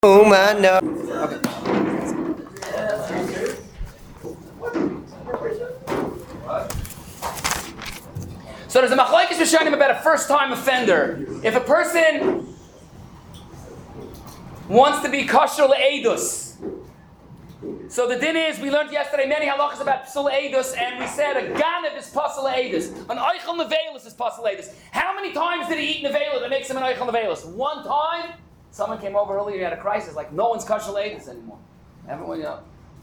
Oh my no. So there's a machlokes rishonim about a first-time offender. If a person wants to be kosher le'edus, so the din is, we learned yesterday many halachas about psul edus, and we said a ganav is pasul edus, an eichel nevelus is pasul edus. How many times did he eat nevela that makes him an eichel nevelus? One time. Someone came over earlier, he had a crisis, like no one's kosher le'edus anymore. Everyone, you know.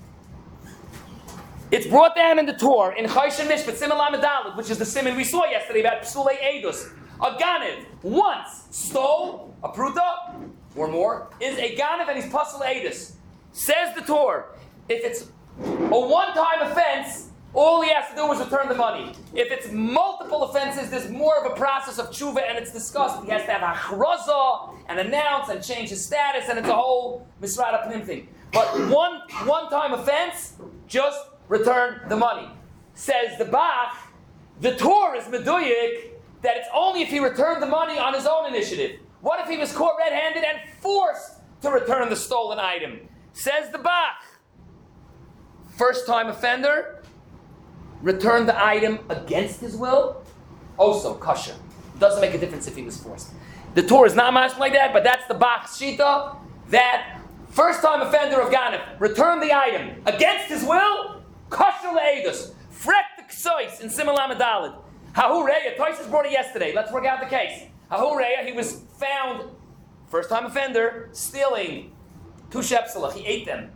It's brought down in the Torah, in Choshen Mishpat, Siman Lamed Daled, which is the siman we saw yesterday about psulei edus. A ganav once stole a pruta or more is a ganav and he's pasul edus. Says the Torah, if it's a one-time offense, all he has to do is return the money. If it's multiple offenses, there's more of a process of tshuva, and it's discussed. He has to have achroza and announce and change his status, and it's a whole misrad apnim thing. But one-time offense, just return the money. Says the Bach, the Torah is meduyik that it's only if he returned the money on his own initiative. What if he was caught red-handed and forced to return the stolen item? Says the Bach, first-time offender, return the item against his will, also kosher. Doesn't make a difference if he was forced. The Torah is not much like that, but that's the Bach's shita, that first-time offender of Ganav, return the item against his will, kosher le'edus, frek the ksois in Siman Lamed Daled. Hahureya, Tosis brought it yesterday. Let's work out the case. Hahureya, he was found, first-time offender, stealing 2 shepselach. He ate them.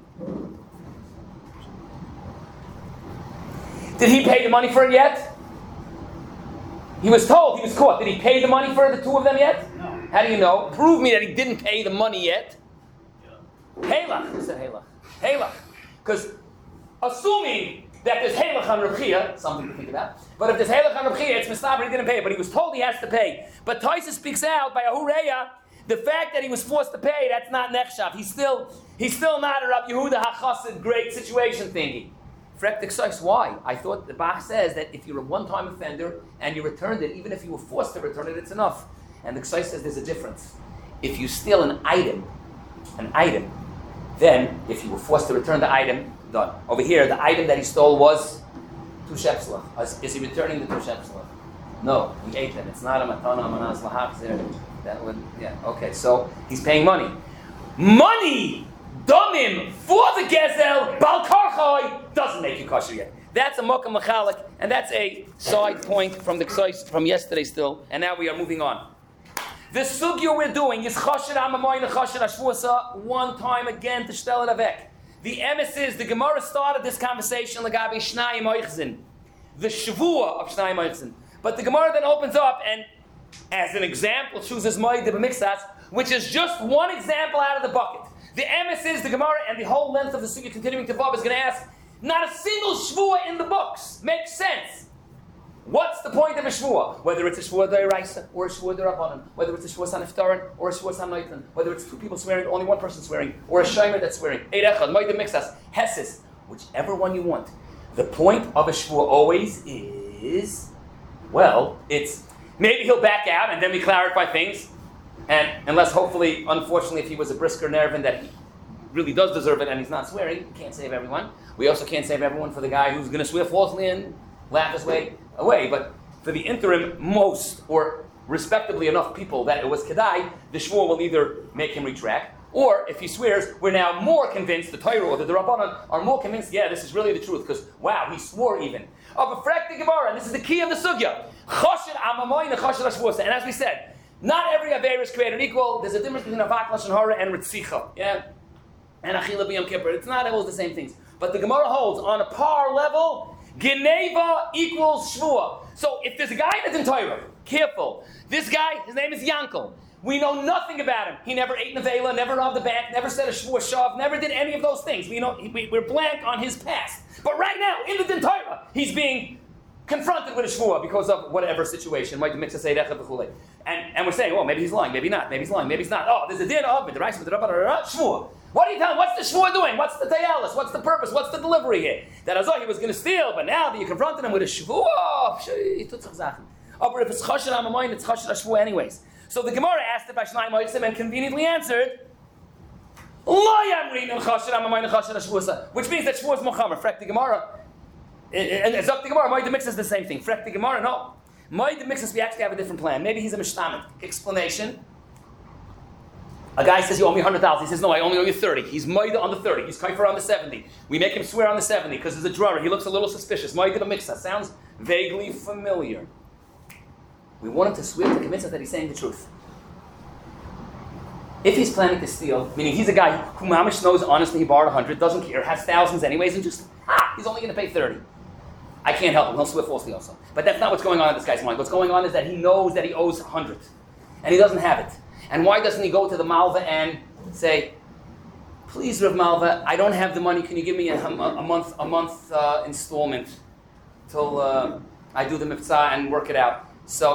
Did he pay the money for it yet? He was told he was caught. Did he pay the money for the 2 of them yet? No. How do you know? Prove me that he didn't pay the money yet. Halach. Who said halach? Halach. Because assuming that there's halach on Reb Chia, something to think about, but if there's halach on Reb Chia, it's mistaber he didn't pay it, but he was told he has to pay. But Taisa speaks out by Ahureya, the fact that he was forced to pay, that's not nechshav. He's still not a Rab Yehuda HaChassid great situation thingy. Why? I thought the Bach says that if you're a one-time offender and you returned it, even if you were forced to return it, it's enough. And the Ksai says there's a difference. If you steal an item, then if you were forced to return the item, done. Over here, the item that he stole was 2 shepselach. Is he returning the 2 shepselach? No, he ate them. It's not a matana manas lahachzer. That would, yeah, okay. So he's paying money. Money! Domim for the gezel bal karchoi doesn't make you kosher yet. That's a mokum machalik, and that's a side point from the from yesterday still. And now we are moving on. The sugya we're doing is chosher amamoyne chosher ashvuasa one time again to shtel it avek. The emes is the Gemara started this conversation lagabe shnayim oichzin, the shvua of shnayim oichzin. But the Gemara then opens up and, as an example, chooses moed b'mixas, which is just one example out of the bucket. The emes is the Gemara, and the whole length of the sugya continuing to Vav is going to ask, not a single shvua in the books makes sense. What's the point of a shvua? Whether it's a shvua d'oraisa or a shvua d'rabbanan, whether it's a shvua saniftaran or a shvua sanaitan, whether it's 2 people swearing, only 1 person swearing, or a shomer that's swearing, eid echad, moed mixas, hesis, whichever one you want. The point of a shvua always is, well, it's maybe he'll back out and then we clarify things. And unless, hopefully, unfortunately, if he was a brisker Nervin that he really does deserve it and he's not swearing, we can't save everyone. We also can't save everyone for the guy who's going to swear falsely and laugh his way away. But for the interim, most, or respectably enough people that it was Kedai, the Shmuel will either make him retract, or if he swears, we're now more convinced, the Torah or the Rabbanan are more convinced, yeah, this is really the truth, because, wow, he swore even. Of a frak the Gemara, and this is the key of the Sugya. Chosher amamoyne chosher ashvuasa. And as we said, not every Aveir is created equal. There's a difference between Avak Lashon Hara and Ritzicha. Yeah? And Achila B'Yom Kippur. It's not always the same things. But the Gemara holds, on a par level, Geneva equals Shvua. So if there's a guy that's in Torah, careful. This guy, his name is Yankel. We know nothing about him. He never ate Nevela, never robbed the bank, never said a Shvua Shav, never did any of those things. We're blank on his past. But right now, in the Din Torah, he's being confronted with a shvua because of whatever situation, might mix us and we're saying, well, maybe he's lying, maybe not, maybe he's lying, maybe he's not. Oh, there's a din of it, the rice with the shvua. What are you telling? What's the shvua doing? What's the tayalis? What's the purpose? What's the delivery here? That Azor he was going to steal, but now that you confronted him with a shvua, oh, but if it's chasher on my mind, it's chasher shvua anyways. So the Gemara asked it by Shnai Moitzim and conveniently answered, Which means that Shavuos Mochamer. Frek the Gemara. And it's up the Gemara. Moed Mixas is the same thing. Frek the Gemara, no. Moed Mixas, we actually have a different plan. Maybe he's a Mishtamet. Explanation. A guy says, you owe me 100,000. He says, no, I only owe you 30. He's Moed on the 30. He's Kaifer on the 70. We make him swear on the 70 because there's a drawer. He looks a little suspicious. Moed the Mixas. Sounds vaguely familiar. We want him to swear to convince us that he's saying the truth. If he's planning to steal, meaning he's a guy who mamish knows honestly he borrowed 100, doesn't care, has thousands anyways, and just, he's only going to pay 30. I can't help him. He'll swear falsely also. But that's not what's going on in this guy's mind. What's going on is that he knows that he owes 100, and he doesn't have it. And why doesn't he go to the Malva and say, please, Rav Malva, I don't have the money. Can you give me a month installment till I do the mitzvah and work it out? So,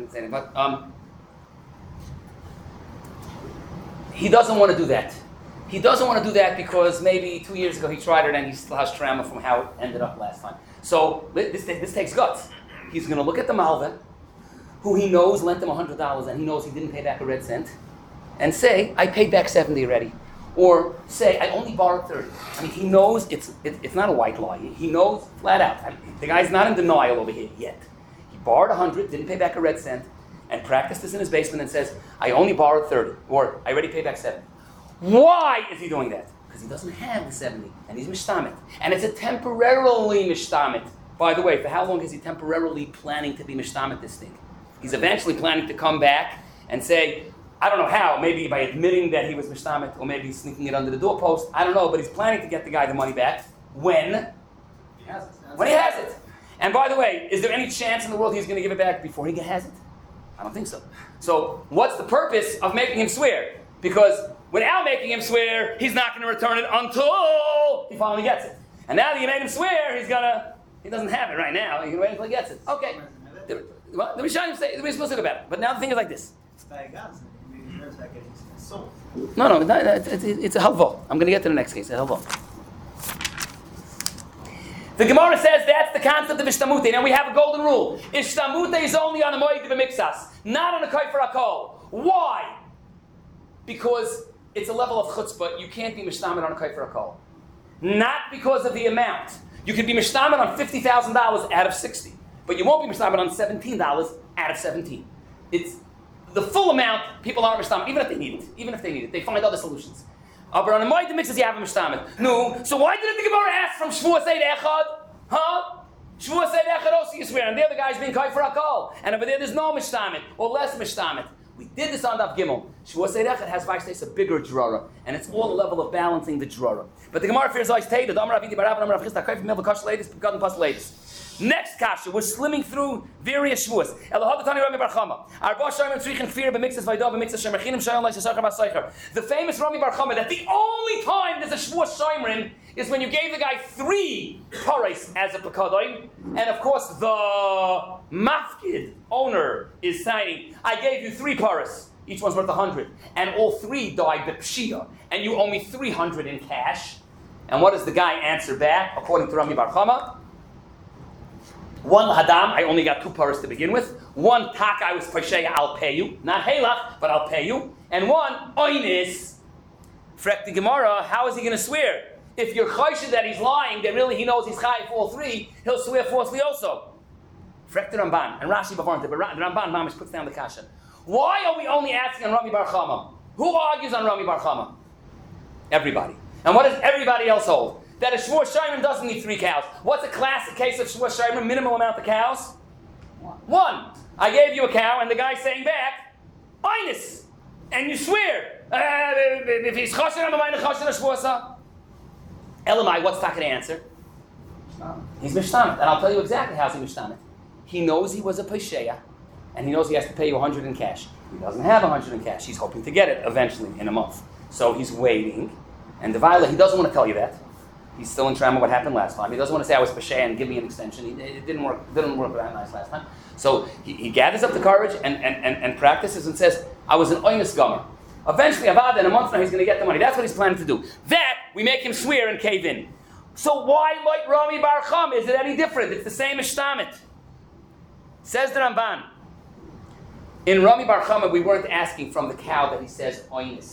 he doesn't want to do that. He doesn't want to do that because maybe 2 years ago he tried it and he still has trauma from how it ended up last time. So this takes guts. He's going to look at the Malva, who he knows lent him $100 and he knows he didn't pay back a red cent, and say, I paid back 70 already. Or say, I only borrowed 30. I mean, he knows it's not a white lie. He knows flat out. I mean, the guy's not in denial over here yet. He borrowed 100, didn't pay back a red cent, and practiced this in his basement and says, I only borrowed 30, or I already paid back 70. Why is he doing that? Because he doesn't have the 70, and he's mishtamet. And it's a temporarily mishtamet. By the way, for how long is he temporarily planning to be mishtamet this thing? He's eventually planning to come back and say, I don't know how, maybe by admitting that he was mishtamet, or maybe sneaking it under the doorpost, I don't know, but he's planning to get the guy the money back. When? He has it. When he has it. And by the way, is there any chance in the world he's going to give it back before he has it? I don't think so. So what's the purpose of making him swear? Because without making him swear, he's not going to return it until he finally gets it. And now that you made him swear, he doesn't have it right now. He's going to wait until he gets it. Okay. The Rishonim say, we're supposed to go about it. But now the thing is like this. No, it's a halva. I'm going to get to the next case, a halva. The Gemara says that's the concept of ishtamute. Now we have a golden rule. Ishtamute is only on a moed b'mixas, not on a kaifer hakol. Why? Because it's a level of chutzpah. You can't be mishtamet on a kaifer hakol. Not because of the amount. You could be mishtamet on $50,000 out of 60, but you won't be mishtamet on $17 out of 17. It's the full amount. People aren't mishtamet, even if they need it. They find other solutions. But on a moed mixes, you have a mishtamet. No, so why didn't the Gemara ask from Shavuos Eid Echad? Huh? Shavuos Eid Echad also you swear, and the other guy's being kaifer hakol, and over there's no mishtamet or less mishtamet. We did this on Daf Gimel. Shavuos Eid Echad has a bigger drara, and it's all a level of balancing the drara. But the Gemara fears always stated, next kasha, we're slimming through various Shavuos. The famous Rami Bar Chama, that the only time there's a Shavuos Shomrim is when you gave the guy 3 parais as a pekadoin, and of course the mafkid owner is saying, I gave you 3 parais, each one's worth 100, and all 3 died b'pshia, and you owe me 300 in cash. And what does the guy answer back, according to Rami Bar Chama? 1 hadam, I only got 2 paras to begin with. 1 tak, I was pasheya, I'll pay you. Not helach, but I'll pay you. And 1 oinis. Frek the Gemara, how is he going to swear? If you're chayshed that he's lying, that really he knows he's chayiv for all 3, he'll swear falsely also. Frek the Ramban, and Rashi before him, but the Ramban mamish puts down the kasha. Why are we only asking on Rami Bar Chama? Who argues on Rami Bar Chama? Everybody. And what does everybody else hold? That a Shavuos Shomrim doesn't need 3 cows. What's a classic case of Shavuos Shomrim? Minimal amount of cows? 1. I gave you a cow, and the guy's saying back, Einus, and you swear. If he's choshen on the mind of choshen Shavuosa, Elamai, what's Taka to answer? He's mishtamet, and I'll tell you exactly how's he mishtamet. He knows he was a pesheya, and he knows he has to pay you 100 in cash. He doesn't have 100 in cash. He's hoping to get it eventually in a month. So he's waiting, and the Viola, he doesn't want to tell you that. He's still in trauma what happened last time. He doesn't want to say I was Peshay and give me an extension. It didn't work that nice last time. So he gathers up the courage and practices and says, I was an oinus gomer. Eventually, Avada, in a month now, he's going to get the money. That's what he's planning to do. That, we make him swear and cave in. So why, like Rami Bar Chama, is it any different? It's the same ishtamit. Says the Ramban. In Rami Bar Chama, we weren't asking from the cow that he says oinus.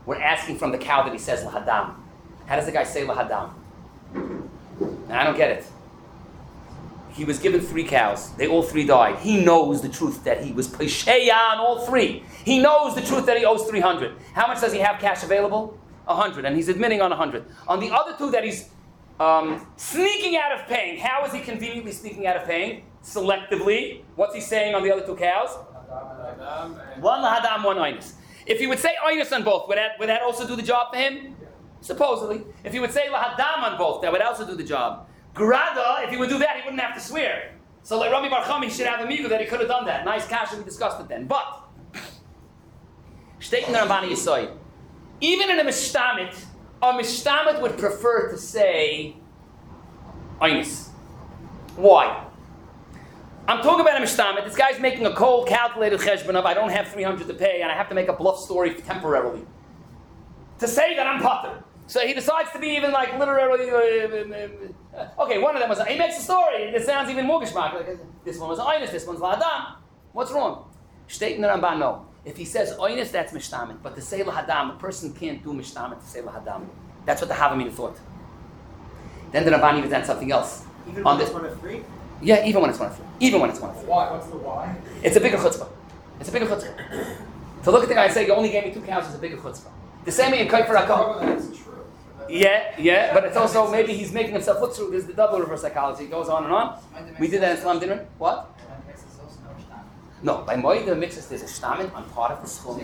we're asking from the cow that he says lahadam. How does the guy say lahadam? And I don't get it. He was given 3 cows. They all 3 died. He knows the truth that he was pesheya on all 3. He knows the truth that he owes 300. How much does he have cash available? 100. And he's admitting on 100. On the other 2 that he's sneaking out of paying. How is he conveniently sneaking out of paying? Selectively. What's he saying on the other 2 cows? One lahadam, one oinus. If he would say oinus on both, would that also do the job for him? Supposedly. If he would say lahadam on both, that would also do the job. Grada, if he would do that, he wouldn't have to swear. So like Rami Bar Chami should have a migu that he could have done that. Nice cash, we discussed it then. But, steht in the Rambani Yisoy, even in a mishtamit would prefer to say oinus. Why? I'm talking about a mishtamit. This guy's making a cold, calculated cheshbon of I don't have 300 to pay and I have to make a bluff story temporarily. To say that I'm pater. So he decides to be even like literally. Okay, one of them was. He makes a story. It sounds even more geschmack. Like, this one was oinus, this one's lahadam. What's wrong? Shteit in the Ramban, no. If he says oinus, that's mishtamit. But to say lahadam, a person can't do mishtamit to say lahadam. That's what the Havamina thought. Then the Ramban even did something else. Even when it's 1 of 3? Yeah, even when it's 1 of 3. Even when it's 1 of 3. Why? What's the why? It's a bigger chutzpah. It's a bigger chutzpah. To look at the guy and say, you only gave me 2 cows is a bigger chutzpah. The same way in Kaifer HaKol. That's true. Yeah, but it's also maybe he's making himself look through. There's the double reverse psychology. It goes on and on. We did that in Islam dinner. What? No, by Moed mixes there's a shtamin on part of the school.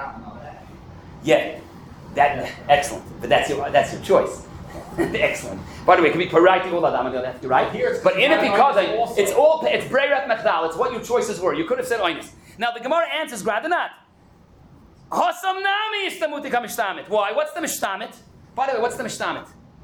Yeah, that excellent. But that's your choice. Excellent. By the way, it can be parayti all adam and left, right? But in it because it's breirat mechdal. It's what your choices were. You could have said oinus. Now the Gemara answers gradanat. Hasam nami is the mutika mishtamit. Why? What's the mishtamit? By the way, what's the mishtamit?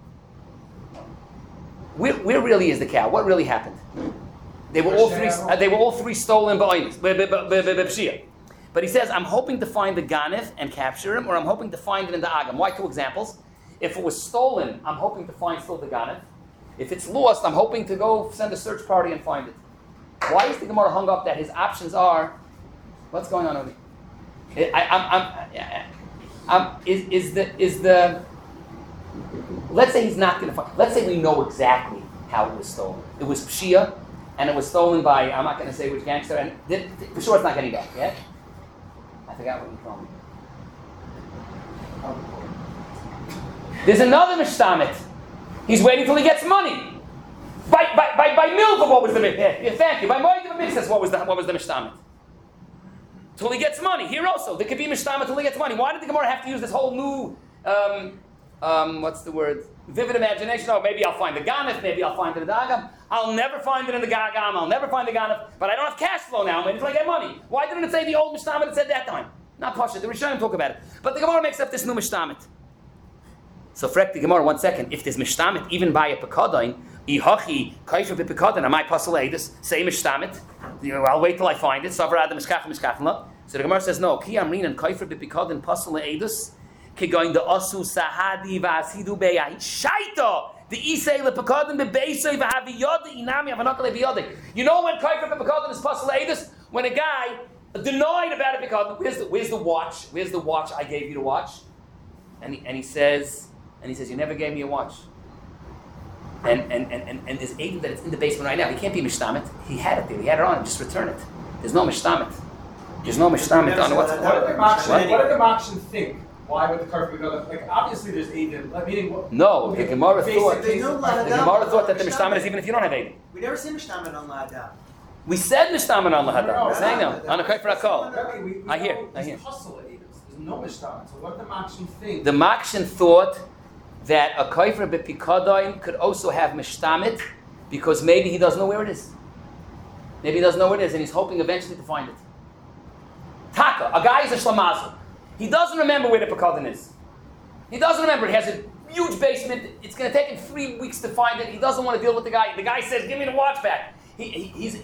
Where really is the cow? What really happened? They were all 3 stolen by Pshia. But he says, I'm hoping to find the ganef and capture him, or I'm hoping to find it in the agam. Why 2 examples? If it was stolen, I'm hoping to find still the ganef. If it's lost, I'm hoping to go send a search party and find it. Why is the Gemara hung up that his options are? What's going on over here? Let's say he's not going to find. Let's say we know exactly how it was stolen. It was Pshia, and it was stolen by, I'm not going to say which gangster, and for sure it's not getting back, yeah? I forgot what you called me. There's another mishtamit. He's waiting till he gets money. By milva, what was the mishtamit? Thank you. By moed mixes, what was the mishtamit? Till he gets money. Here also, there could be mishtamit till he gets money. Why did the Gemara have to use this whole new what's the word? Vivid imagination. Oh, maybe I'll find the ganef, maybe I'll find it in the agam. I'll never find it in the agam, I'll never find the ganef, but I don't have cash flow now, maybe until I get money. Why didn't it say the old mishtamit it said that time? Not Pasha, the Rishonim talk about it. But the Gemara makes up this new mishtamit. So frek the Gemara, 1 second. If there's mishtamit, even by a pekadain, ihachi, kaifer b'pekadain, am I pasal eidus, say mishtamit, I'll wait till I find it, savar adam mishkachim. So the Gemara says, no, ki amrin and kaifer b'pekadain pasal eidus, Kegoin the asu sahadi v'asidu be'ah shaita the isay lepekadin be'beisay v'haviyod inami avanakale v'yodek. You know when kaifer bepekadin is pasal eidus? When a guy denied about a pekadin. Where's the watch? Where's the watch I gave you to watch? And he says you never gave me a watch. And there's Aiden that it's in the basement right now. He can't be mishtamit. He had it there. He had it on him. Just return it. There's no mishtamit. There's no mishtamit on what's what did the Makshan think? Why would the Karfik go? Like obviously there's Aiden. Meaning what? No, the Gemara thought that the mishtamit is even if you don't have Aiden. We never say mishtamit on lahadam. We said mishtamit on lahadam. We're saying no on a kaifer hakol. I hear. There's no mishtamit. So what did the Makshan think? The Makshan thought that a kaifer b'pikadain could also have mishtamit because maybe he doesn't know where it is. Maybe he doesn't know where it is, and he's hoping eventually to find it. Taka, a guy is a shlamazel. He doesn't remember where the pekadin is. He doesn't remember. He has a huge basement. It's going to take him 3 weeks to find it. He doesn't want to deal with the guy. The guy says, "Give me the watch back." His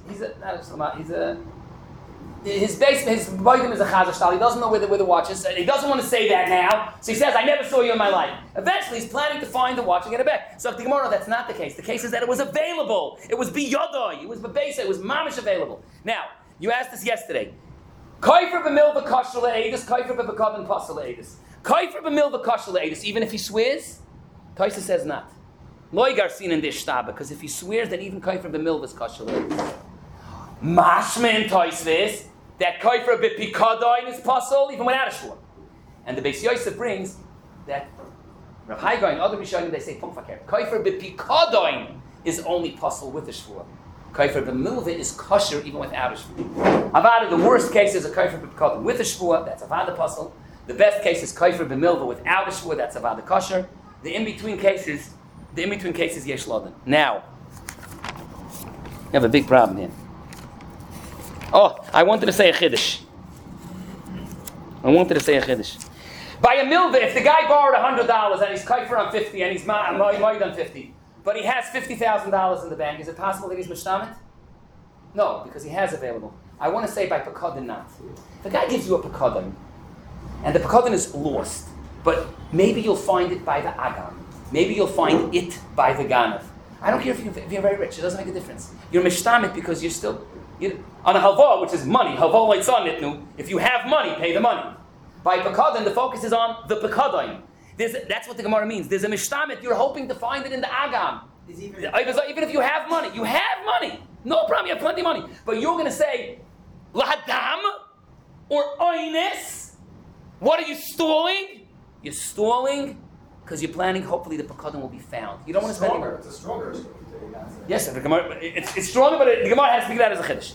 basement, his boydom is a chazashtal. He doesn't know where the watch is. He doesn't want to say that now. So he says, "I never saw you in my life." Eventually, he's planning to find the watch and get it back. So the Gemara, that's not the case. The case is that it was available. It was biyodoi. It was bebesa. It was mamish available. Now, you asked this yesterday. Kaifer b'milva kasher le'edus, kaifer b'pekadin pasel le'edus. Kaifer b'milva kosher le'edus, even if he swears? Taisa says not. Loi garsin in this shtaba, because if he swears, then even kaifer b'milva is kosher le'edus. Mashman Taisvis, that kaifer b'pikadain is possible, even without a shvua. And the Beis Yosef brings that Rav Haigai and other Rishonim, they say, kaifer b'pikadain is only possible with a shvua. Kaifer b'milva is kosher even without a shvua. Avada, the worst case is a kaifer b'pikadain with a shvua, that's avada possible. The best case is kaifer b'milva without a shvua, that's avada kosher. The in-between cases yesh laden. Now, you have a big problem here. Oh, I wanted to say a chiddush. By a milva, if the guy borrowed $100 and he's kaifer on 50 and he's ma'id on 50, but he has $50,000 in the bank, is it possible that he's mishtamet? No, because he has available. I want to say by pekadin not. The guy gives you a pekadin, and the pekadin is lost, but maybe you'll find it by the agam. Maybe you'll find it by the ganav. I don't care if you're very rich. It doesn't make a difference. You're mishtamet because you're still on a halva, which is money. Halva leitzah nitnu. If you have money, pay the money. By pekadin, the focus is on the pekadin. That's what the Gemara means. There's a mishtamet. You're hoping to find it in the agam. Even if you have money, no problem. You have plenty of money, but you're going to say lahadam or oines. What are you stalling? You're stalling because you're planning. Hopefully, the pekadin will be found. You don't want to spend. It's a stronger. Yes, the Gemara. It's stronger, but the Gemara has to speak that as a chiddush.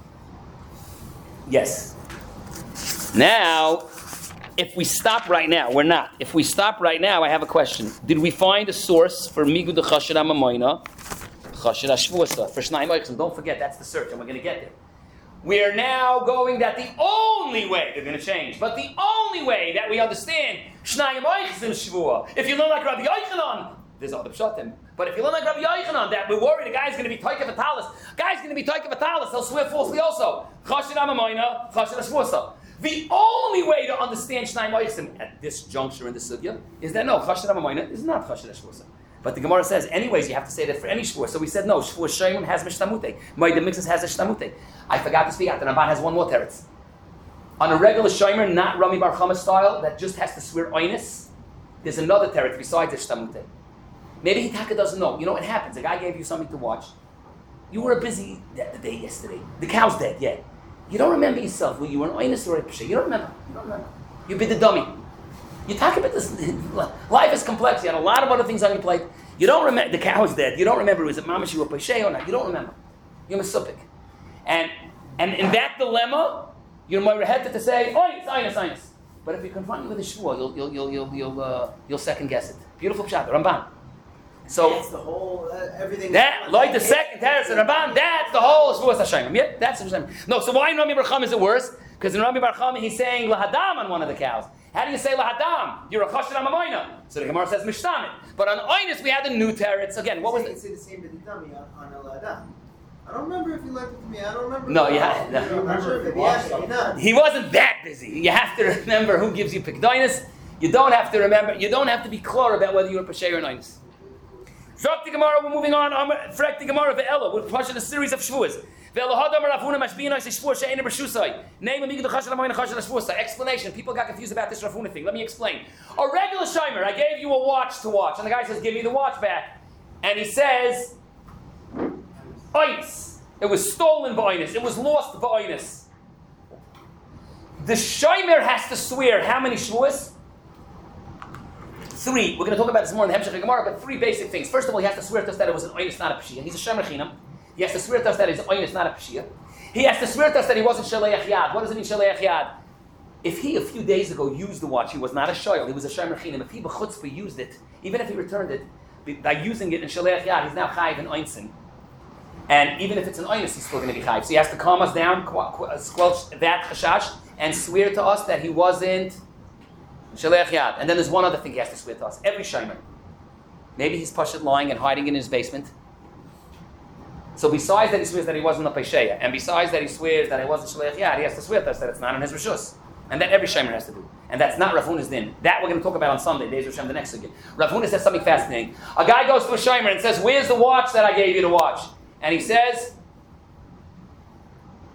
Yes. Now, if we stop right now, we're not. If we stop right now, I have a question. Did we find a source for Migud Chasher HaMamoina, Chasher HaShvuasa, for Shnai Moichsim? Don't forget, that's the search, and we're going to get there. We are now going that the only way, they're going to change, but the only way that we understand Shnai Moichsim Shvua, if you learn like Rabbi Yochanan, there's other pshatim, but if you learn like Rabbi Yochanan, that we're worried the guy's going to be Toikev Atalis, he'll swear falsely also. Chasher HaMamoina, Chasher HaShvuasa. The only way to understand Shnai Moichsim at this juncture in the sugya is that no, Chasher HaMamoina is not Chasher HaShvuasa. But the Gemara says, anyways, you have to say that for any shvur. So we said no, shvur shayim has mishtamute. Moed mixes has a shtamute. I forgot to speak out. The Ramban has one more teretz. On a regular shaymer, not Rami Bar Chama style, that just has to swear oinus, there's another teretz besides the shtamute. Maybe Hitaka doesn't know. You know what happens? A guy gave you something to watch. You were busy the day yesterday. The cow's dead, yeah. You don't remember yourself. Well, you were an oinus or a pshay. You don't remember. You be the dummy. You talk about this. Life is complex. You had a lot of other things on your plate. You don't remember. The cow is dead. You don't remember. Was it mamash you were pshay or not? You don't remember. You're masupik. And in that dilemma, you're more head to say, oinus. But if you confront me with a shvua, you'll second guess it. Beautiful pshat, Ramban. So that's the whole everything. That like the second teretz and Ramban. That's the whole shvuas Hashem. Yeah, that's the Hashem. No, so why in Rami Bar Chama is it worse? Because in Rami Bar Chama he's saying lahadam on one of the cows. How do you say lahadam? You're a chasher HaMamoina. So the Gemara says mishtamit. But on oinus we had the new teretz again. What was it? You say the same to the dummy on a lahadam. I don't remember if you lent it to me. I don't remember. No, I don't remember if you watched it. He wasn't that busy. You have to remember who gives you pikdoinus. You don't have to remember. You don't have to be clear about whether you're a peshay or an oinus. Drop the Gemara, we're moving on. Frek the Gemara ve'ela. We're pushing a series of shvuas. Explanation. People got confused about this Rafuna thing. Let me explain. A regular shimer, I gave you a watch to watch, and the guy says, "Give me the watch back," and he says, "Oinus. It was stolen by oinus. It was lost by oinus." The shimer has to swear how many shvuas? 3. We're going to talk about this more in the Hemshech Gemara, but 3 basic things. First of all, he has to swear to us that it was an oinus, not a pshia. He's a shemer chinam. He has to swear to us that it's an oinus, not a pshia. He has to swear to us that he wasn't shaleach yad. What does it mean shaleach yad? If he a few days ago used the watch, he was not a shoyl. He was a shemer chinam. If he b'chutzpah used it, even if he returned it by using it in shaleach yad, he's now chayiv in oinsin. And even if it's an oinus, he's still going to be chayiv. So he has to calm us down, squelch that chashash, and swear to us that he wasn't Shalech Yad. And then there's one other thing he has to swear to us. Every Shomer. Maybe he's Pashut lying and hiding in his basement. So besides that he swears that he wasn't a Pesheya, and besides that he swears that he wasn't Shalech Yad, he has to swear to us that it's not in his Rishus. And that every Shomer has to do. And that's not Rav Huna's din. That we're going to talk about on Sunday, Days Hashem, the next again. Rav Huna says something fascinating. A guy goes to a Shomer and says, "Where's the watch that I gave you to watch?" And he says,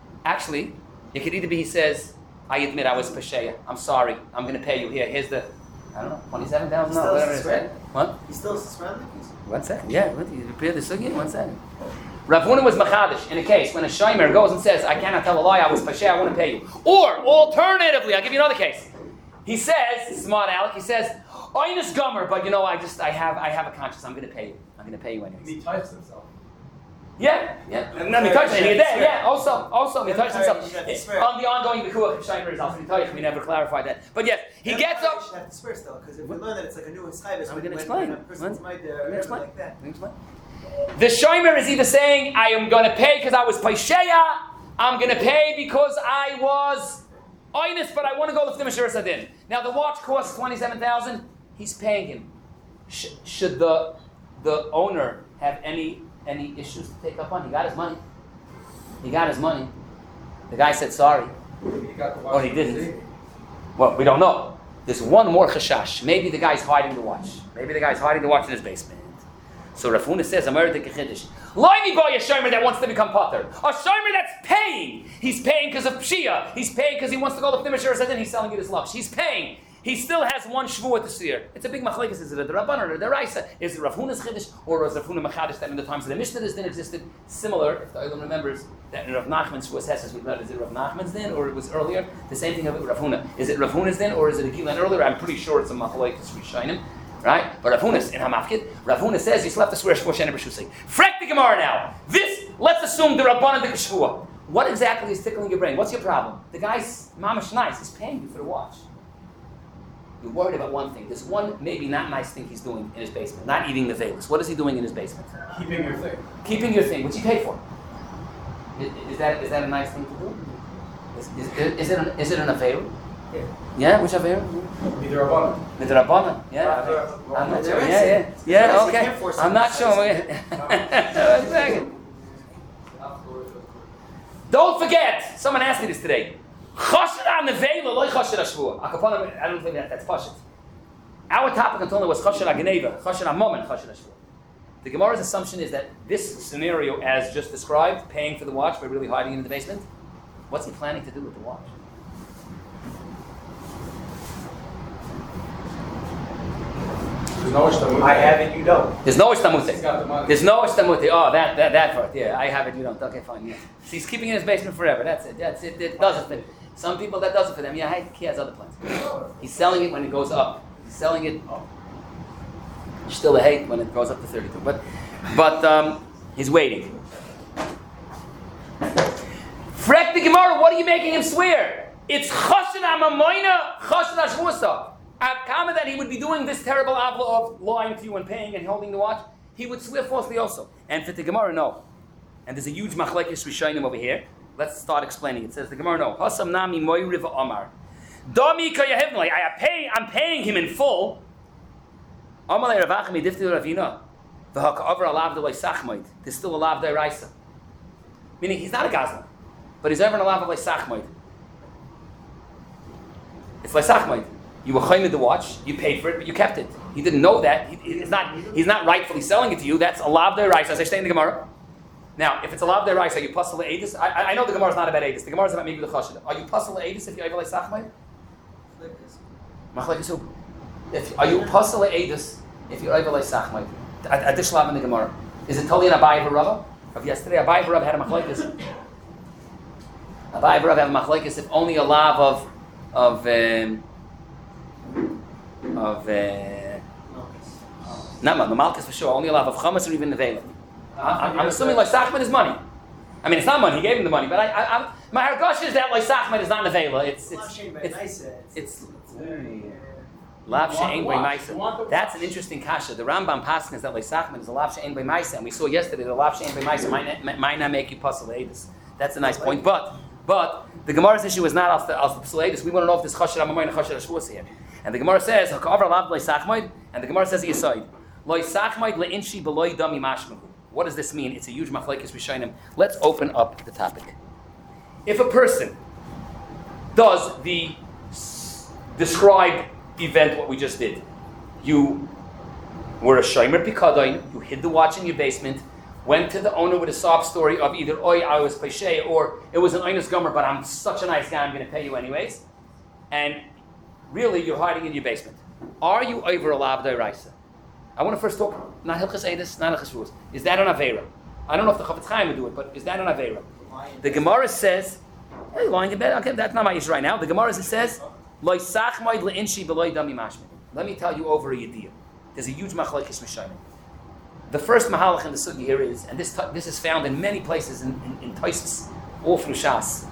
actually, it could either be he says, "I admit I was Pesheya. I'm sorry. I'm going to pay you. Here's the I don't know, 27,000. Still No, whatever it is. suspend? What? He still suspended? 1 second. Yeah, you prepare the sugi. 1 second. Rav Huna was machadish in a case when a shomer goes and says, "I cannot tell a lie. I was pashay. I want to pay you." Or alternatively, I'll give you another case. He says, smart Alec. He says, "Oinus gomer, but you know, I have a conscience. I'm going to pay you. I'm going to pay you anyways." He types himself. Yeah. And then Mitosh, and yeah, also Mitosh himself. You have to swear. On the ongoing Bikuach of Shomer is also Mitosh. We never clarified that. But yes, he gets up. You have to swear still, because if we learn that it's like a new hischayvus, I'm when gonna explain. a person's made there, Let me explain. like that. Let me explain. The shomer is either saying, I am going to pay because I was paisheya, I'm going to pay because I was oinus, but I want to go to the Mishur Sadin. Now the watch costs $27,000, he's paying him. Should the owner have any issues to take up on? He got his money. The guy said sorry. He got the watch. Or he didn't. Well, we don't know. There's one more chashash. Maybe the guy's hiding the watch. Maybe the guy's hiding the watch in his basement. So Rav Huna says, "Amar de kechiddush. Loini boy a shomer that wants to become potter. A shomer that's paying. He's paying because of pshia. He's paying because he wants to go to the Mishur Sadin. He's selling it his luck. He's paying. He still has one shvuah to seer. It's a big machlekes. Is it a Rabban or a Deraisa? Is it Rav Huna's chiddush or was Rav Huna machadish that in the times of the Mishnah this din existed? Similar, if the Olam remembers, that in Rav Nachman's shvuah says, we learned, is it Rav Nachman's din or it was earlier? The same thing with Rav Huna. Is it Rav Huna's din or is it a Gilan earlier? I'm pretty sure it's a machlekes Rishayim. Right? But Rav Huna in Hamafkid, Rav Huna says you still have to swear Shvuah Sheni B'Shusay. Frek the Gemara now. Let's assume the Rabban and the Shvuah. What exactly is tickling your brain? What's your problem? The guy's mamash nice. He's paying you for the watch. You're worried about one thing. There's one maybe not nice thing he's doing in his basement. Not eating the velas. What is he doing in his basement? Keeping your thing. Keeping your thing, which he paid for. Is that a nice thing to do? Is it an affair? Yeah, which affair? Either a bottom. With the Rabbanan, yeah. I'm not sure. Yeah, okay. I'm not sure. One second. Don't forget, someone asked me this today. Chashed on the veil, loy chashed ashvua. I don't think that's pashut. Our topic until now was chashed agneva, chashed amom, and chashed ashvua. The Gemara's assumption is that this scenario, as just described, paying for the watch by really hiding it in the basement, what's he planning to do with the watch? There's no ishtamute. I have it, you don't. There's no ishtamute. He's got the money. There's no ishtamute. Oh, that part. Yeah, I have it. You don't. Okay, fine. Yeah. So he's keeping it in his basement forever. That's it. It does it for some people. That does it for them. Yeah, he has other plans. He's selling it when it goes up. He's selling it. Still a hate when it goes up to 32. But he's waiting. Frek the Gemara. What are you making him swear? It's chashin amamoina, chashin ashvusa. At comment that he would be doing this terrible avla of lying to you and paying and holding the watch, he would swear falsely also. And for the Gemara, no. And there's a huge machlekes rishayim over here. Let's start explaining. It says the Gemara, no. Hasam nami moiriv amar. Dami kayahevnoi. I'm paying him in full. Amalei ravachmi difti ravina. V'haka'avar alav delay sachmoid. There's still a lav deraisa. Meaning he's not a gazlan, but he's ever an alav delay sachmoid. It's like sachmoid. You were chaymed the watch, you paid for it, but you kept it. He didn't know that. He's not rightfully selling it to you. That's a lav deraisa, as I say in the Gemara. Now, if it's a lav deraisa, are you pasal le'edis? I know the Gemara is not about edis. The Gemara is about maybe the chashid. Are you pasal le'edis if you ever like sachmaid? Machlekes who? Are you pasal le'edis if you ever like sachmaid? At this lav in the Gemara, is it totally an Abaye v'Rava? Of yesterday, Abaye v'Rav had a machlekes. Abaye v'Rav had a machlekes if only a lav of not the Malchus for sure, only a lav of chamas or even the veil. I'm assuming like Sachman is money. I mean, it's not money. He gave him the money, but my hargosh is that like Sachman is not nevela. It's lav she'ein by ma'isa. That's an interesting kasha. The Rambam paskin is that like Sachman is a lav she'ein by ma'isa, and we saw yesterday the lav she'ein by ma'isa might not make you pasal edus. That's a nice point, but the Gemara's issue is not as the pasal edus. We want to know if this chasher amamoy and chasher ashvus here. And the Gemara says, "Hakavar lav le'sachmoid," and the Gemara says the aside, "Le'sachmoid le'inshi b'loy dami mashmahu." What does this mean? It's a huge machlekes rishonim. Let's open up the topic. If a person does the described event, what we just did, you were a shomer pikadoin, you hid the watch in your basement, went to the owner with a sob story of either "Oi, I was peshay," or "It was an oinus gomer, but I'm such a nice guy, I'm going to pay you anyways," and really, you're hiding in your basement. Are you over a lav d'oraisa? I want to first talk, not Hilchas Eidus, not Hilchas Rules. Is that an Aveira? I don't know if the Chafetz Chaim would do it, but is that an Aveira? The Gemara says, hey, lying in bed, okay, that's not my issue right now. The Gemara says, Lo sachmoid le'inshi b'lo dami mashmin. Let me tell you over a yediyah. There's a huge machlokes Rishonim. The first mahalach in the sugi here is, and this is found in many places in Tosfos, all through Shas.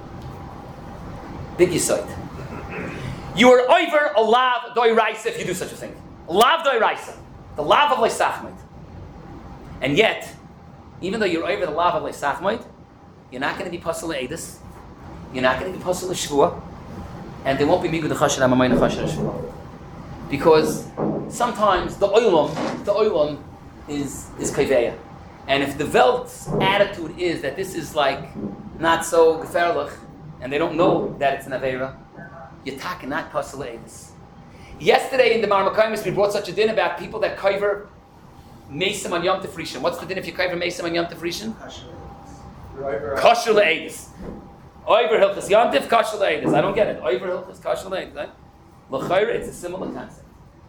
Big Yisod. You are over a lav d'oraisa if you do such a thing. A lav d'oraisa. The lav of leisachmoid. And yet, even though you're over the lav of leisachmoid, you're not going to be pasal le'edus. You're not going to be pasal le'shvua. And there won't be migud chasher amamayna chasher shvua. Because sometimes the oilam is kaiveya. And if the Welt's attitude is that this is like not so gefährlich, and they don't know that it's an Aveira, you're talking not pasal le'edus. Yesterday in the Marmakaimis we brought such a din about people that kaiver mesim on Yom Tov Rishon. What's the din if you kaiver mesim on Yom Tov Rishon? Kosher le'edus. Oiver Hilchas Yom Tov, kosher le'edus. I don't get it. Oiver Hilchas, kosher le'edus. Right? L'chayra, it's a similar concept.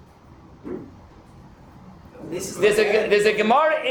There's a Gemara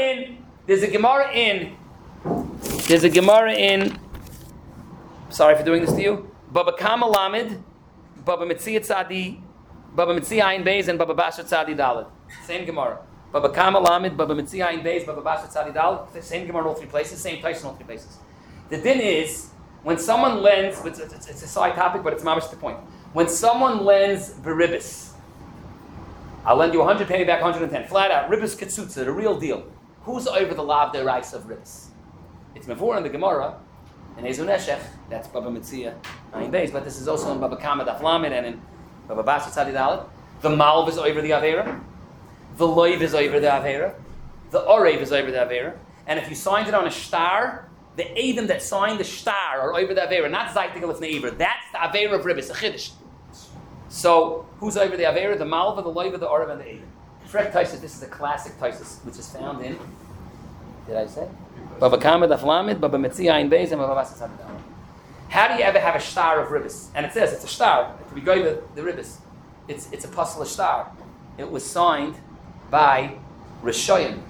in. Sorry for doing this to you. Baba Kama Lamed, Baba Metzia Tzadi, Baba Metzia Ayin Beis, and Baba Basher Tzadi Dalet. Same Gemara. Baba Kama Lamed, Baba Metzia Ayin Beis, Baba Basher Tzadi Dalet. Same Gemara in all three places. Same Taish in all three places. The din is when someone lends. It's a side topic, but it's mamish the point. When someone lends beribis, I'll lend you 100, pay me back 110. Flat out, ribis ketzutza, the real deal. Who's over the lav derais of ribis? It's mevor in the Gemara, in Ezu Neshech, that's Baba Metzia Ayin Beis, but this is also in Baba Kama Daf Lamed and in Baba Basar Tzadi Dalet. The malv is over the Aveira, the loiv is over the Aveira, the orev is over the Aveira, and if you signed it on a star, the Edom that signed the star are over the Aveira, not Zaytig Alef Neiver. That's the Aveira of ribis, a Chiddush. So, who's over the Aveira? The Malva, the Loiva, the Orav, and the Edom. Frek Taisus, this is a classic Taisus, which is found in, did I say? Baba Kama Daf Lamed, Baba Metzia Ayin Beis, and Baba Basar Tzadi Dalet. How do you ever have a star of ribis? And it says it's a star. To be going to the ribis, it's a puzzle star. It was signed by Rishoyim.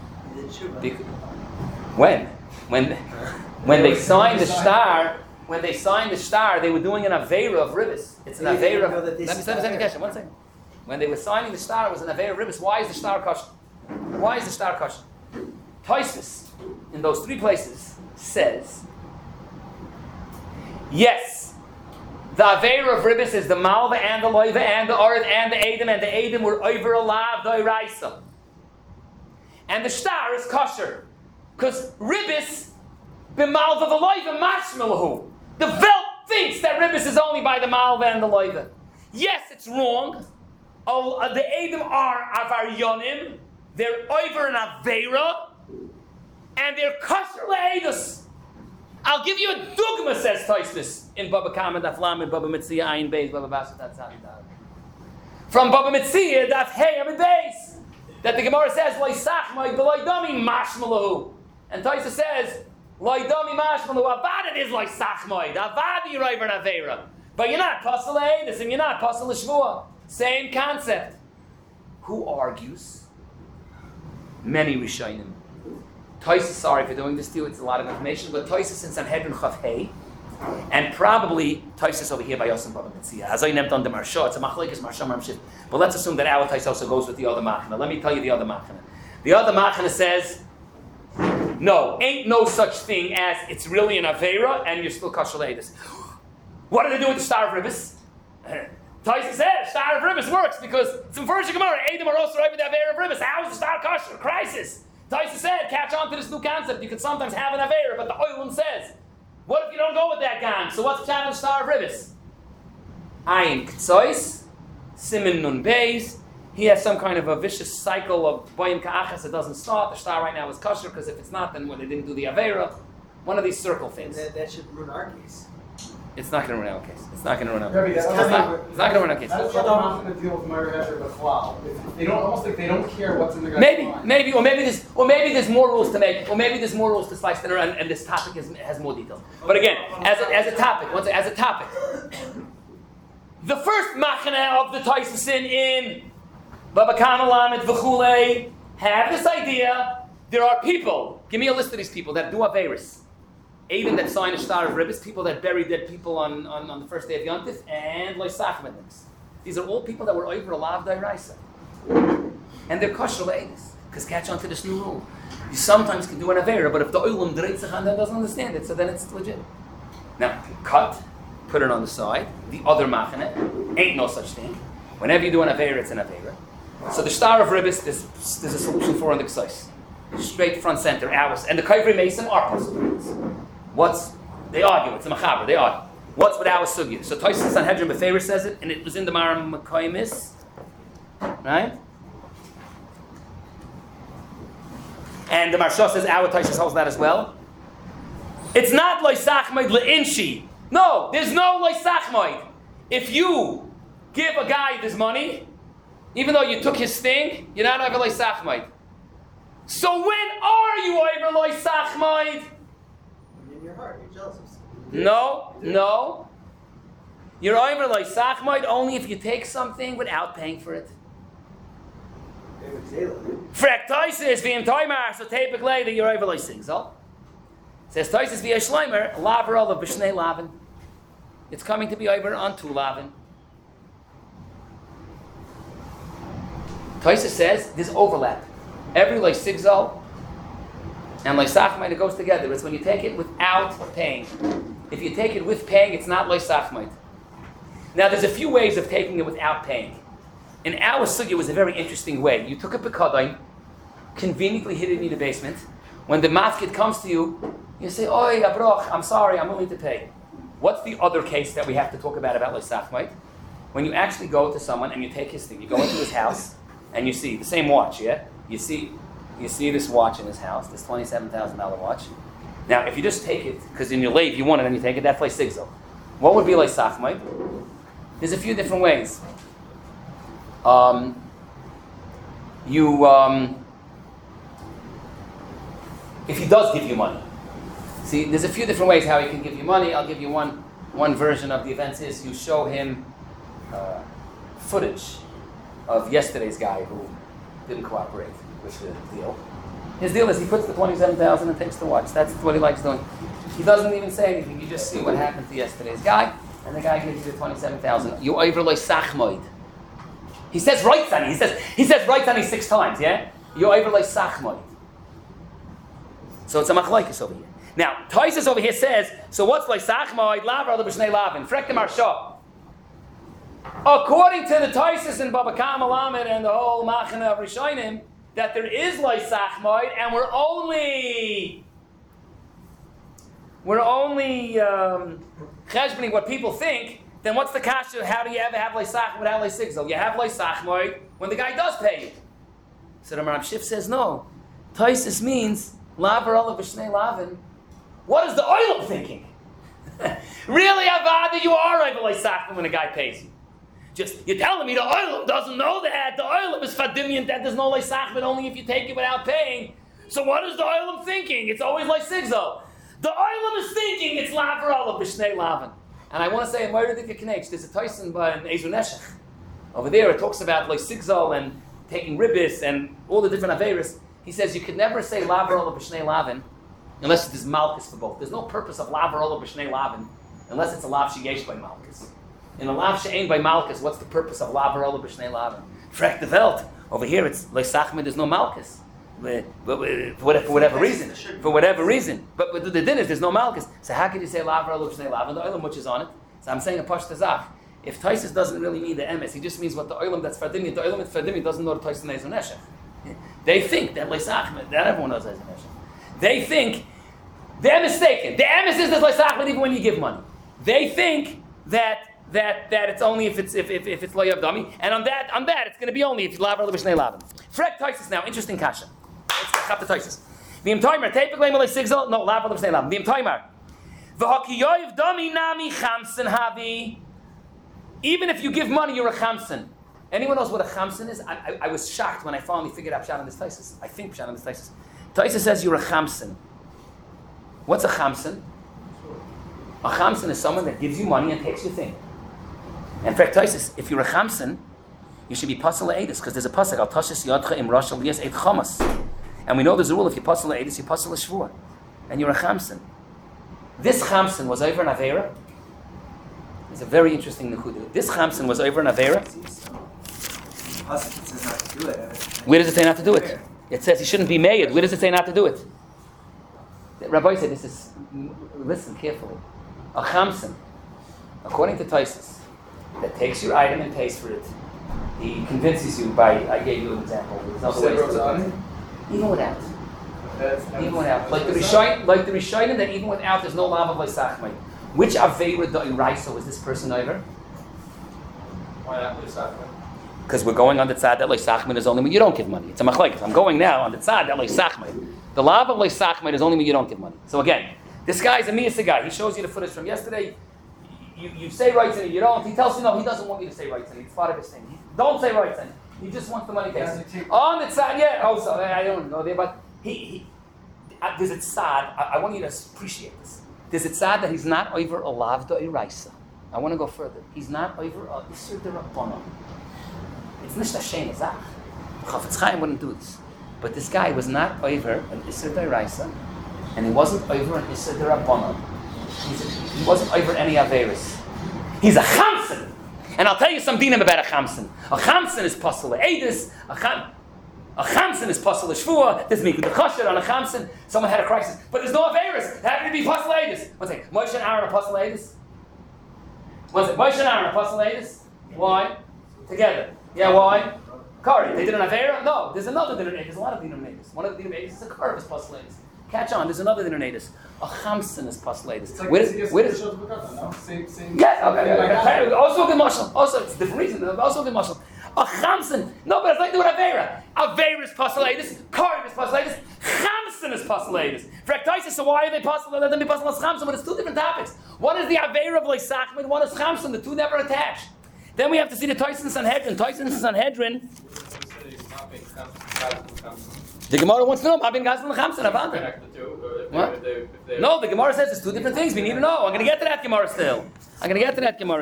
When they signed the star. When they signed the star, they were doing an Aveira of Ribis. It's an Aveira of... Let me question. 1 second. When they were signing the star, it was an Aveira of Ribis. Why is the star kosher? Why is the star kosher? Tosfos, in those three places, says, yes, the Aveira of Ribis is the Malva and the Loiva and the Orad and the Edom, and the Edom were over a lav d'oraisa. And the star is kosher. Because Ribis, b'malva v'loiva mashmalahu. The Welt thinks that ribis is only by the malva and the loiva. Yes, it's wrong. The Edom are avaryonim. They're over an aveira, and they're kosher le'edus. I'll give you a dugma, says Tosfos in Baba Kama Daf Lamed, Baba Metzia Ayin Beis, Baba Basar Tzadi Dalet. From Baba Metzia Daf Hey Amid Beis, that the Gemara says loisachmai b'loy dami mashmalahu, and Tosfos says. Loidami mashmalu avad it is like sachmoid. Avad you're over an aveira, but you're not pasal le'edus and you're not pasal l'shvua. Same concept. Who argues? Many Rishonim. Tosfos, sorry for doing this to you. It's a lot of information, but Tosfos in Sanhedrin Chaf Hey, and probably Tosfos over here by Yosem Baba Metzia. As I named on the Marsha, it's a machlekes Marsha Marmshit. But let's assume that our Tosfos also goes with the other machna. Let me tell you the other machna. The other machna says. No, ain't no such thing as it's really an Aveira and you're still kosher le'edus. What do they do with the star of ribis? Tosfos said star of ribis works because it's in first Gemara. Edom are also over the Aveira of ribis. How is the star kosher? Crisis. Tosfos said, catch on to this new concept. You can sometimes have an Aveira, but the Oilam says, what if you don't go with that gang? So what's the challenge star of ribis? Ayin Ktsois, Simin Nun Beis. He has some kind of a vicious cycle of Boyim Ka'achas. It doesn't start. The star right now is kosher because if it's not, then when they didn't do the Aveira, one of these circle things. That should ruin our case. It's not going to ruin our case. It's not going to ruin our Rabbi, case. that's It's not going to ruin our case. That's what I'm not going to deal with Meir Hesher B'chlal. They don't almost like they don't care what's in the guy's mind. Maybe there's more rules to make, or maybe there's more rules to slice than around, and this topic has more details. But again, as a topic, The first machane of the Taisasin in Baba Kama Lamed V'chulei have this idea. There are people, give me a list of these people that do Averis. Aiden that sign a star of ribbis, people that bury dead people on the first day of Yontif, and Loisachmedniks. These are all people that were over a lav dairaisa. And they're kosher le'edis, because catch on to this new rule. You sometimes can do an Avera, but if the Olam Dreitzach doesn't understand it, so then it's legit. Now, cut, put it on the side. The other machane, ain't no such thing. Whenever you do an Avera, it's an Avera. So the star of ribbis, there's a solution for on the Ksais. Straight front center, ours. And the Kaivri Mason are possibilities. They argue, it's a machaber, they argue. What's with our sugya? So Tosfos Sanhedrin Befeira says it, and it was in the Maram Makaimis, right? And the Marsha says our Tosfos holds that as well. It's not loisachmoid leinshi. No, there's no loisachmoid. If you give a guy this money, even though you took his thing, you're not over loisachmoid. So when are you over loisachmoid? In your heart, you're jealous of something. No. You're over loisachmoid only if you take something without paying for it. Frek Toises v'im toimar, so typically that you're over loisingzol. Says Toises v'ya shleimer, lavrol of b'shnei lavin. It's coming to be over on 2 lavin. Toises says there's overlap. Every loisigzol and loisachmoid, it goes together. It's when you take it without paying. If you take it with paying, it's not loisachmoid. Now there's a few ways of taking it without paying. In our sugya was a very interesting way. You took a pekadon, conveniently hid it in the basement. When the mafkid comes to you, you say, "Oi, abroch, I'm sorry, I'm willing to pay." What's the other case that we have to talk about loisachmoid? When you actually go to someone and you take his thing, you go into his house and you see the same watch, yeah? You see this watch in his house, this $27,000 watch. Now, if you just take it, because in your lave you want it and you take it, that's loisigzol. What would be loisachmoid? There's a few different ways. If he does give you money. See, there's a few different ways how he can give you money. I'll give you one version of the events is you show him footage of yesterday's guy who didn't cooperate with the deal. His deal is he puts the $27,000 and takes the watch. That's what he likes doing. He doesn't even say anything. You just see what happened to yesterday's guy, and the guy gives you the $27,000. You over loisachmoid. He says Reitzani. He says Reitzani 6 times, yeah? You over loisachmoid. So it's a machlokes over here. Now, Tosfos over here says, so what's loisachmoid? Lav or b'shnei lavin? Frek the Marsha. According to the Tosfos and Baba Kama Lamed and the whole machane of Rishonim, that there is loisachmoid, and we're only cheshboning what people think. Then what's the kasha? How do you ever have loisachmoid without loisigzol? You have loisachmoid when the guy does pay you. So the Maram Shif says no. Tosfos means lav or b'shnei lavin. What is the oilam thinking? Really, Avada, you are over loisachmoid when a guy pays you. You're telling me the oilam doesn't know that. The oilam is fadimian that there's no loisachmoid only if you take it without paying. So what is the oilam thinking? It's always loisigzol. The oilam is thinking it's lav or b'shnei lavin. And I want to say in Moira Dika Knech, there's a Tyson by an Ezu Neshech. Over there it talks about loisigzol and taking ribbis and all the different averis. He says you could never say lav or b'shnei lavin unless it is malchus for both. There's no purpose of lav or b'shnei lavin unless it's a lav sheyesh by malchus. In a lav she'ein by malchus, what's the purpose of lav or b'shnei lavin? Frek the Welt. Over here it's loisachmoid, there's no malchus. But for whatever reason. For whatever reason. But the din is there's no malchus. So how can you say lav or b'shnei lavin? The oilam which is on it. So I'm saying a pashta zach. If Tosfos doesn't really mean the emes, he just means what the oilam that's fardimi. The oilam that's fardimi doesn't know the Tosfos and Ezu Neshech. They think that loisachmoid, that everyone knows Ezu Neshech. They think they're mistaken. The emes is there's loisachmoid even when you give money. They think that it's only if it's lo yav dami, and on that it's going to be only if you lav or b'shnei lavin. Frek Tosfos now, interesting kasha. Let's chap the Tosfos. V'im toimer typically malay sigzol no lav or b'shnei lavin. V'im toimer v'hakiyoyv dami nami chamsen havi. Even if you give money, you're a chamsen. Anyone knows what a chamsen is? I was shocked when I finally figured out pshat on this Tosfos. I think pshat on this Tosfos. Tosfos says you're a chamsen. What's a chamsen? A chamsen is someone that gives you money and takes your thing. And Frektoisis, if you're a chamsen, you should be pasal edus, because there's a pasuk, al tashis yadcha im rosh aliyas et chamas. And we know there's a rule, if you pasal edus, you pasal shvua. And you're a chamsen. This chamsen was over an avera. It's a very interesting nekuda. This chamsen was over an avera. Says not to do it. Where does it say not to do it? It says he shouldn't be made. Where does it say not to do it? The Rabbi said this is, listen carefully. A chamsen, according to Taisus, that takes your item and pays for it. He convinces you by, I gave you an example. There's other ways to do it. Even without. Even without. Like the Rishonim, that even without, there's no lava of Leisachmai. Which Aveira Da'iraisa was this person over? Why not Leisachmai? Because we're going on the tzad that Leisachmai is only when you don't give money. It's a machlekes. I'm going now on the tzad that Leisachmai. The lava of Leisachmai is only when you don't give money. So again, this guy is a Miyasa guy. He shows you the footage from yesterday. You say rights and you don't. He tells you no, he doesn't want you to say rights and it's part of his thing. Don't say rights and he just wants the money taken. On the tzad, yeah. Oh, so I don't know there, but there's a tzad. I want you to appreciate this. There's a tzad that he's not over a lavda iraisa. I want to go further. He's not over a isur derabbanan. It's nicht a shame azach. Chafetz Chaim wouldn't do this. But this guy was not over an isur deraisa, and he wasn't over an isur derabbanan. He wasn't over any averis. He's a chamsen. And I'll tell you some dinim about a chamsen. A chamsen is pasal edus. A chamsen is pasal shvua. There's mikud chasher on a chamsen. Someone had a crisis, but there's no averis. It happened to be pasal edus. One second. Moshe and Aaron are pasal edus. One second. Moshe and Aaron are pasal edus. Why? Together. Yeah, why? Kari. They did an avera? No. There's another dinner. There's a lot of dinner. One of the dinner is a curve is pasal edus. Catch on. There's another dinner. A chamsen is pasal edus. Like Where does? Same. Yeah, okay. Also a good mashal. Also, it's a different reason. Also a good mashal. A chamsen. No, but it's like doing avera. Avera is pasal edus. Kari is pasal edus. Chamsen is pasal edus. Frektoisis. So why are they pasal? Let them be pasal as chamsen. But it's two different topics. One is the avera of leisachmid. One is chamsen. The two never attach. Then we have to see the Toyson Sanhedrin. Toyson Sanhedrin. The Gemara wants to know. Mabin Gazlan Chamsen Avanda. What? No, the Gemara says it's two different things. We need to know. I'm going to get to that Gemara still. I'm going to get to that Gemara.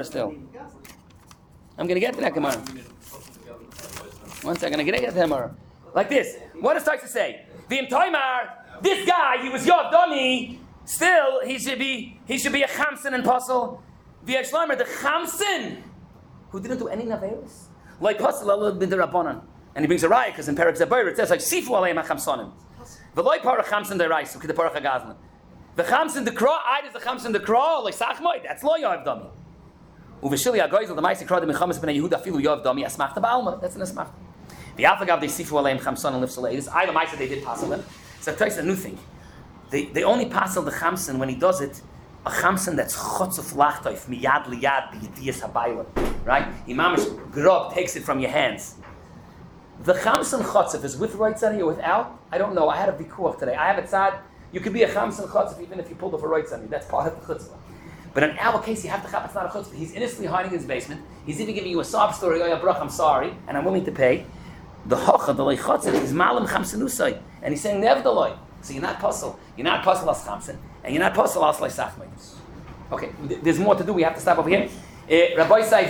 One second. I'm going to get to that Gemara. Like this. What does Toyson say? The Imtoimar, this guy, he was Yov Dami. Still, he should be a Chamsen and Puzzle. The Yeshleimer, the Chamsen, who didn't do any Naveris. Like Puzzle, Allah bin the Rabbanan. And he brings a riot because in Perak Zabayr it says like Sifu Aleim HaChamsonim. The loy parach Chamsen derais, okay, the parach Hagazman. The Chamsen the Kra, I is the Chamsen the Kra, like Sachmoid, that's lo Yov Dami. Uveshili Agoizel, the Maisi Kra, the Mechamas ben Yehuda Filu Yov Dami, Asmachta Ba'alma, that's an Asmachta. The Alfagav, they Sifu Aleim Chamsonim Lifsalei. This I, the Maisi, they did passel them. So I'll tell you a new thing. They only passel the Chamsen when he does it, a Chamsen that's Chotzuf Lachtoif, Miyad Liyad, B'Yediyas HaBayla. Right? Imamish Grob takes it from your hands. The Chamsen Chotzef is with right tzadi or without? I don't know. I had a vikuach today. I have a tzad. You could be a Chamsen Chotzef even if you pulled off a right tzadi. That's part of the chutzpah. But in our case, you have to chap. It's not a chutzpah. He's innocently hiding in his basement. He's even giving you a sob story. Oh, yeah, brach, I'm sorry, and I'm willing to pay. The hocha, the loy chotzef, is malam chamsenusai, and he's saying nevertheless. So you're not puzzle. You're not puzzle as Chamsen, and you're not puzzle as leisachmei. Okay, there's more to do. We have to stop over here. Rabbi said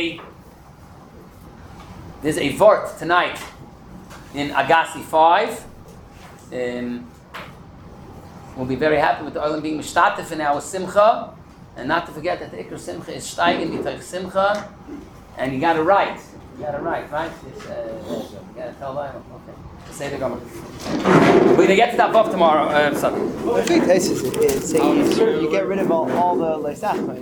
there's a vort tonight in Agassi 5. We'll be very happy with the oil being mishtatef in our simcha, and not to forget that the ikr simcha is steigen b'taych simcha, and you got to write. You got to write, right? You got to tell them. Okay. Say the Gemara. We're going to get to that book tomorrow. Sunday. Well, the big case is saying you get rid of all the leisachmai.